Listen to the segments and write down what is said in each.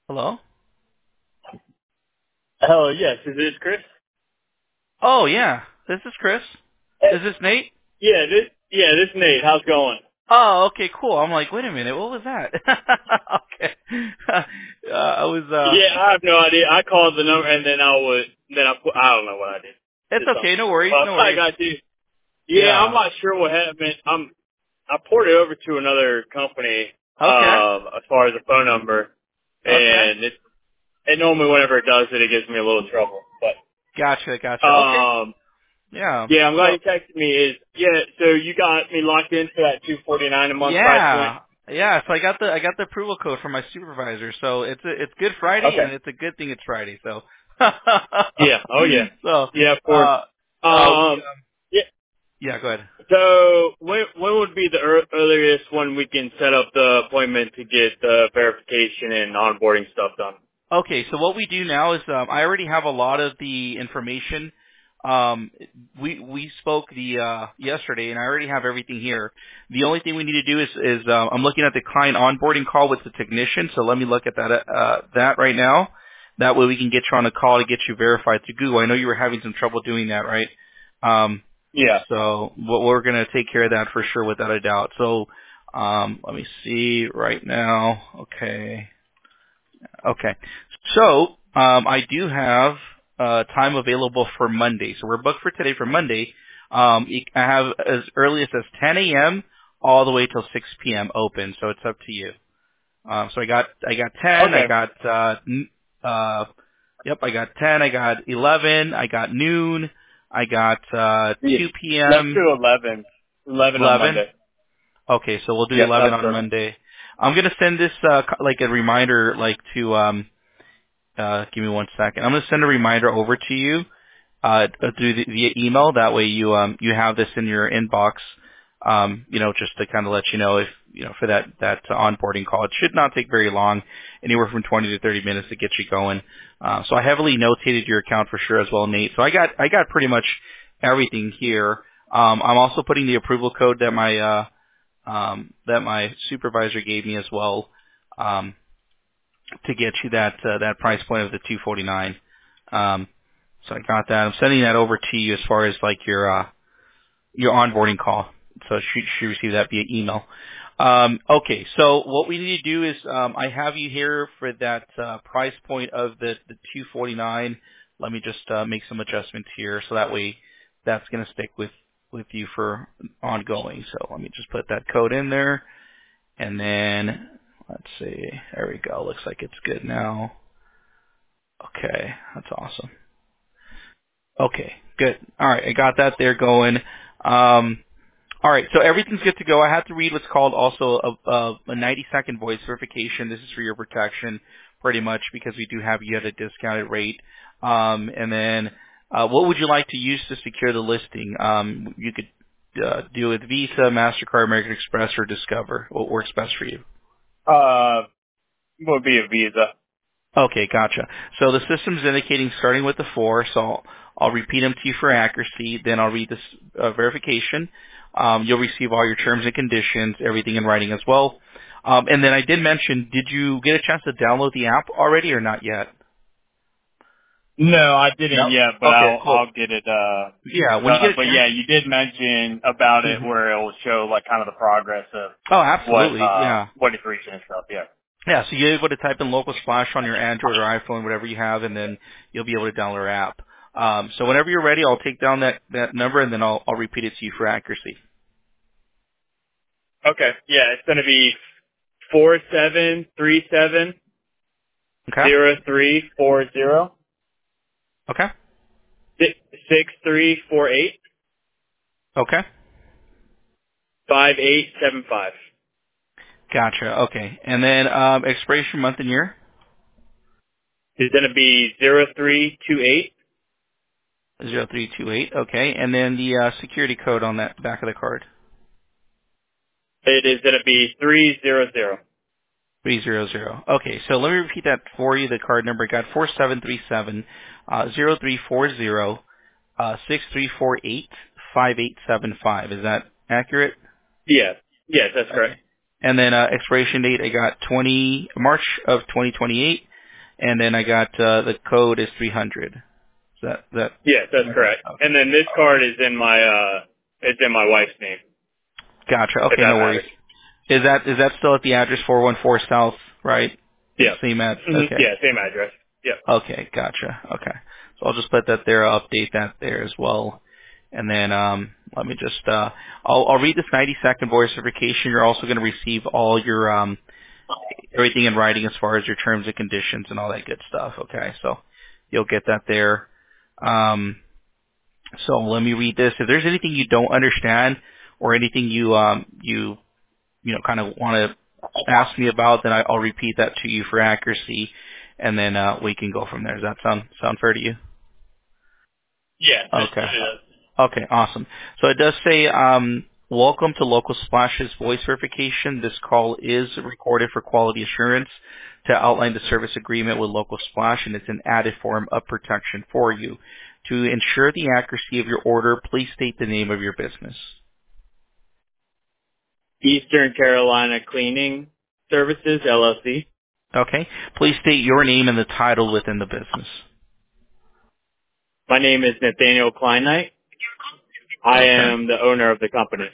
Hello? Hello, yes. Is this Chris? Oh, yeah. This is Chris. Eh, Is this Nate? this is Nate. How's it going? Oh, okay, cool. I'm like, wait a minute, what was that? Okay. I was, Yeah, I have no idea. I called the number and then I don't know what I did. it's Did okay, something. no worries, no I worries. got you. Yeah, I'm Yeah. not sure what happened. I ported over to another company, Okay. as far as the phone number, Okay. and it normally whenever it does it, it gives me a little trouble. But, Gotcha, gotcha. Okay. Yeah. yeah, I'm glad So, you texted me. So you got me locked into that $249 a month price point? yeah. Yeah, so I got the approval code from my supervisor. So it's Good Friday Okay. and it's a good thing it's Friday. So Yeah. Oh yeah. so Yeah, of course. we Um. Yeah. yeah, go ahead. So when would be the earliest when we can set up the appointment to get the verification and onboarding stuff done? Okay, so what we do now is I already have a lot of the information. We spoke the yesterday, and I already have everything here. The only thing we need to do is I'm looking at the client onboarding call with the technician. So let me look at that right now. That way we can get you on a call to get you verified through Google. I know you were having some trouble doing that, right? Um, Yeah. so we're going to take care of that for sure, without a doubt. So let me see right now. Okay. Okay. So, I do have time available for Monday. So we're booked for today for Monday. I have as early as 10 a.m. all the way till 6 p.m. open. So it's up to you. So I got 10. I Okay. got yep. I got 10. I got 11. I got noon. I got Yeah. 2 Let's p.m. do 11. 11 on 11. Monday. Okay, so we'll do Yep, 11 that's on perfect. Monday. I'm gonna send this like a reminder, like to give me one second. I'm going to send a reminder over to you through via email. That way you have this in your inbox. Just to kind of let you know if for that onboarding call. It should not take very long, anywhere from 20 to 30 minutes to get you going. So I heavily notated your account for sure as well, Nate. So I got pretty much everything here. I'm also putting the approval code that my supervisor gave me as well. To get you that price point of the 249. So I got that. I'm sending that over to you as far as like your onboarding call. So you should receive that via email. Okay, so what we need to do is I have you here for that price point of the 249. Let me just make some adjustments here so that way that's going to stick with you for ongoing. So let me just put that code in there. And then, let's see, there we go. Looks like it's good now. Okay, that's awesome. Okay, good. All right, I got that there going. All right, so everything's good to go. I have to read what's called also a 90-second voice verification. This is for your protection, pretty much, because we do have you at a discounted rate. And then, what would you like to use to secure the listing? You could do it with Visa, MasterCard, American Express, or Discover. What works best for you? Would be a Visa. Okay, gotcha. So the system's indicating starting with the 4, so I'll repeat them to you for accuracy, then I'll read this verification. You'll receive all your terms and conditions, everything in writing as well. And then I did mention, did you get a chance to download the app already or not yet? No, I didn't No. yet, but Okay, I'll cool. get it Yeah, when you done get up. a But chance. yeah, you did mention about it Mhm. where it will show like kind of the progress of Oh, absolutely, yeah. what it's reaching and stuff. Yeah. Yeah, so you're able to type in local splash on your Android or iPhone, whatever you have, and then you'll be able to download our app. So whenever you're ready, I'll take down that number and then I'll repeat it to you for accuracy. Okay. Yeah, it's gonna be 4737 Okay? 0340 Okay? 6348 Okay? 5875. Gotcha. Okay. And then expiration month and year? It's gonna be 0328. 0328. Okay. And then the security code on that back of the card? It is gonna be 300. 300. Okay. So let me repeat that for you. The card number got 4737 0340 6348 5875. Is that accurate? Yes. Yes, that's correct. Okay. And then expiration date, I got March of 2028. and then I got the code is 300. Is that? Yes, that's correct. Okay. And then this card is in my it's in my wife's name. Gotcha. If Okay, that no worries. matters. Is that still at the address 414 South, right? Yeah. Same ad. Mhm. Okay. Yeah, same address. Yep. Okay, gotcha. Okay. So I'll just put that there. I'll update that there as well. And then let me just I'll read this 90-second voice verification. You're also going to receive all your everything in writing as far as your terms and conditions and all that good stuff. Okay, so you'll get that there. So let me read this. If there's anything you don't understand or anything you kind of want to ask me about, then I'll repeat that to you for accuracy, and then we can go from there. Does that sound fair to you? Yeah, it Okay. is. Okay, awesome. So it does say, welcome to Local Splash's voice verification. This call is recorded for quality assurance to outline the service agreement with Local Splash, and it's an added form of protection for you. To ensure the accuracy of your order, please state the name of your business. Eastern Carolina Cleaning Services, LLC. Okay? Please state your name and the title within the business. My name is Nathaniel Kleinknight. I Okay. am the owner of the company.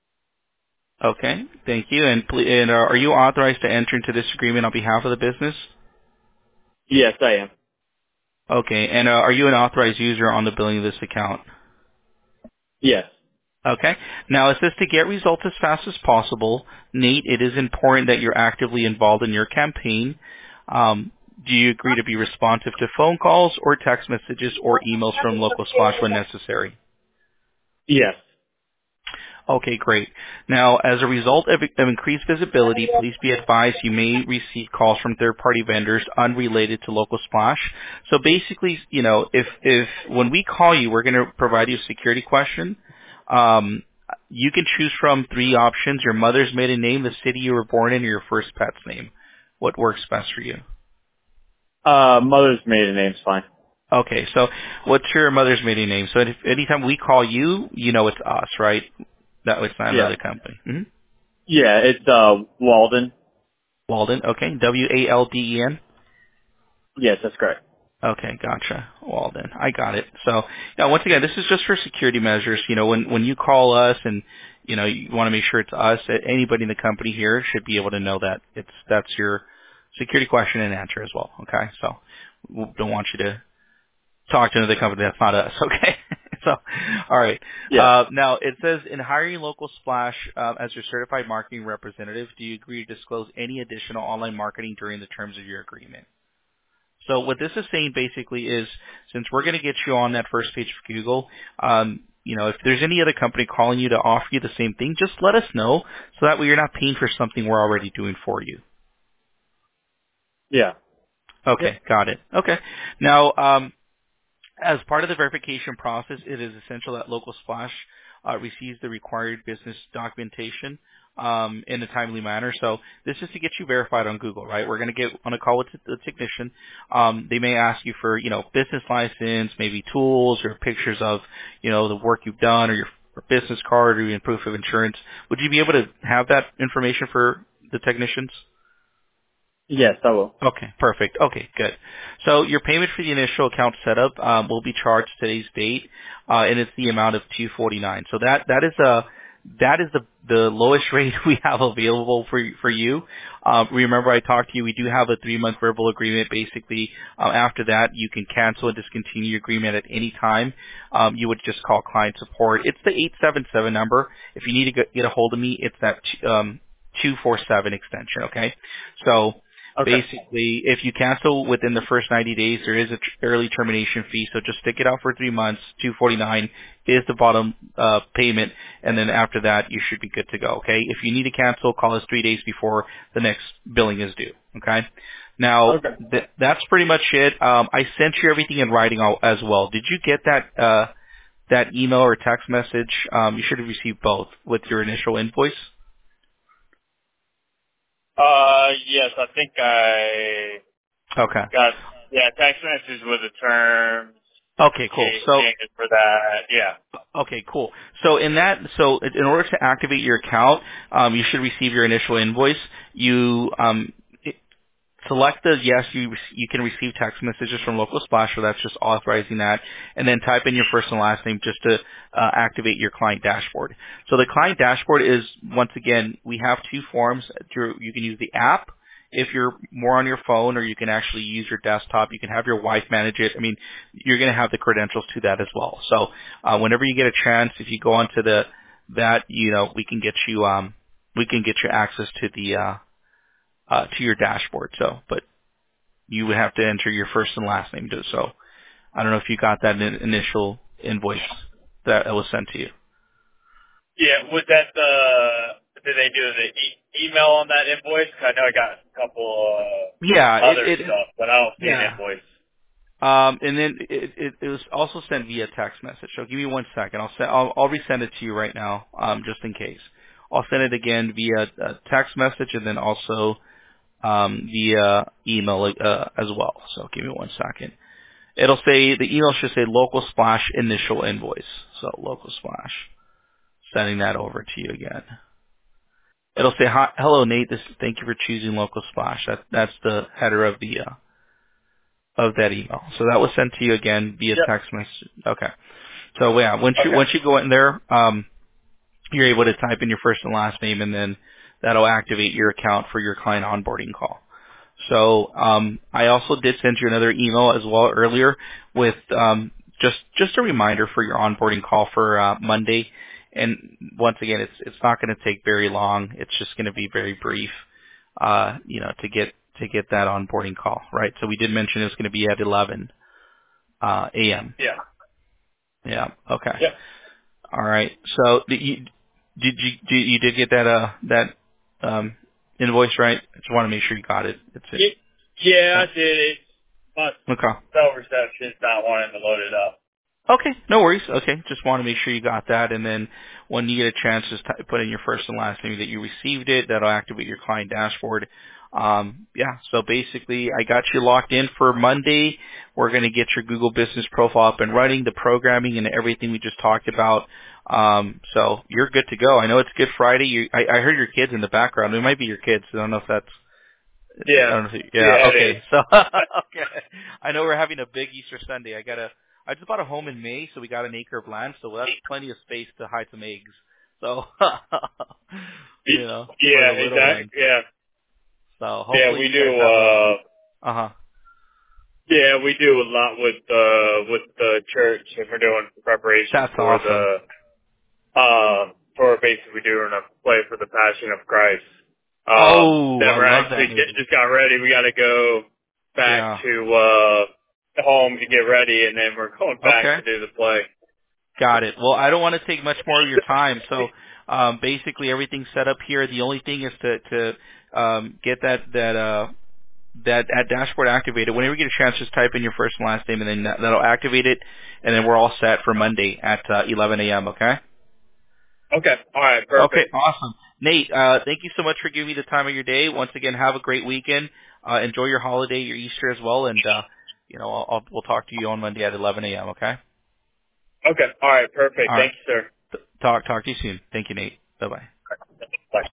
Okay, thank you. And are you authorized to enter into this agreement on behalf of the business? Yes, I am. Okay, and are you an authorized user on the billing of this account? Yes. Okay. Now, it says to get results as fast as possible, Nate, it is important that you're actively involved in your campaign. Do you agree to be responsive to phone calls or text messages or emails from Local Splash when necessary? Yes. Okay, great. Now, as a result of increased visibility, please be advised you may receive calls from third-party vendors unrelated to Local Splash. So basically, if when we call you, we're going to provide you a security question. Um, you can choose from three options: your mother's maiden name, the city you were born in, or your first pet's name. What works best for you? Mother's maiden name's fine. Okay, so what's your mother's maiden name? So if anytime we call you, you know it's us, right? That it's not Yeah. another company. Mm-hmm. Yeah, it's Walden. Walden, okay. Walden. Yes, that's correct. Okay, gotcha. Walden. I got it. So, yeah, once again, this is just for security measures. When you call us and, you want to make sure it's us, anybody in the company here should be able to know that that's your security question and answer as well. Okay? So, we don't want you to talk to another company that's not us. Okay? So, all right. Yeah. Now, it says, in hiring Local Splash as your certified marketing representative, do you agree to disclose any additional online marketing during the terms of your agreement? So what this is saying basically is, since we're going to get you on that first page of Google, if there's any other company calling you to offer you the same thing, just let us know so that way you're not paying for something we're already doing for you. Yeah. Yep. Okay, got it. Okay. Now, as part of the verification process, it is essential that Local Splash receives the required business documentation in a timely manner. So this is to get you verified on Google, right? We're going to get on a call with the technician. They may ask you for, business license, maybe tools or pictures of, the work you've done or your business card or even proof of insurance. Would you be able to have that information for the technicians? Yes, I will. Okay, perfect. Okay, good. So your payment for the initial account setup will be charged today's date, and it's the amount of $249. So that is the lowest rate we have available for you. Remember, I talked to you. We do have a 3-month verbal agreement. Basically, after that, you can cancel and discontinue your agreement at any time. You would just call client support. It's the 877 number. If you need to get a hold of me, it's that 247 extension. Okay, so. Okay. Basically, if you cancel within the first 90 days, there is a early termination fee. So just stick it out for 3 months. $249 is the bottom payment, and then after that, you should be good to go. Okay. If you need to cancel, call us 3 days before the next billing is due. Okay. Now Okay. that's pretty much it. I sent you everything in writing as well. Did you get that email or text message? You should have received both with your initial invoice. Yes, I think I Okay. got, text messages with the terms, Okay, cool. So changes for that. Yeah. okay, cool. So in order to activate your account, you should receive your initial invoice. select the yes, you can receive text messages from Local Splash, so that's just authorizing that, and then type in your first and last name just to activate your client dashboard. So the client dashboard is, once again, we have two forms. You can use the app if you're more on your phone, or you can actually use your desktop. You can have your wife manage it. I mean, you're going to have the credentials to that as well. So whenever you get a chance, if you go onto that, we can get you access to the to your dashboard. So, but you would have to enter your first and last name to so. I don't know if you got that initial invoice that was sent to you. Yeah, was that did they do the email on that invoice? 'Cause I know I got a couple Yeah, other stuff, but I don't see an yeah. invoice. And then it was also sent via text message. So give me 1 second. I'll resend it to you right now, just in case. I'll send it again via text message and then also via email as well. So give me 1 second. It'll say, the email should say Local Splash initial invoice. So Local Splash, sending that over to you again. It'll say, hi, hello Nate, thank you for choosing Local Splash. That's the header of the of that email. So that was sent to you again via Yep. text message. Okay. So yeah, once Okay. you go in there, you're able to type in your first and last name, and then that'll activate your account for your client onboarding call. So I also did send you another email as well earlier with just a reminder for your onboarding call for Monday. And once again, it's not going to take very long. It's just going to be very brief, to get that onboarding call, right? So we did mention it's going to be at 11 a.m. Yeah. Yeah. Okay. Yep. All right. So you did get that invoice, right? I just want to make sure you got it. That's it. Yeah, Yeah. I did. It must Okay. cell reception's not wanting to load it up. Okay, no worries. Okay, just want to make sure you got that, and then when you get a chance, just put in your first and last name that you received it. That'll activate your client dashboard. Yeah, so basically, I got you locked in for Monday. We're going to get your Google Business Profile up and running, the programming and everything we just talked about. So you're good to go. I know it's Good Friday. I heard your kids in the background. It might be your kids. I don't know if that's. I Yeah. don't know Yeah, yeah. it is. Okay. So okay. I know we're having a big Easter Sunday. I just bought a home in May, so we got an acre of land, so that's plenty of space to hide some eggs. So, for Yeah, the little exactly. ones. Yeah. So Yeah, hopefully we you guys have uh-huh. we do a lot with the church, and we're doing preparations That's awesome. for basically doing a play for the Passion of Christ. Oh, That I we're love actually that movie. just got ready. We got to go back Yeah. to home to get ready, and then we're going back Okay. to do the play. Got it. Well, I don't want to take much more of your time. So, basically everything's set up here. The only thing is to get that dashboard activated. Whenever you get a chance, just type in your first and last name, and then that'll activate it, and then we're all set for Monday at 11 a.m. Okay? Okay. All right. Okay, Perfect. awesome. Nate, thank you so much for giving me the time of your day. Once again, have a great weekend. Enjoy your holiday, your Easter as well, and we'll talk to you on Monday at 11 a.m. Okay? Okay. All right. Perfect. All right. Thank you, sir. Talk to you soon. Thank you, Nate. Bye bye. Bye.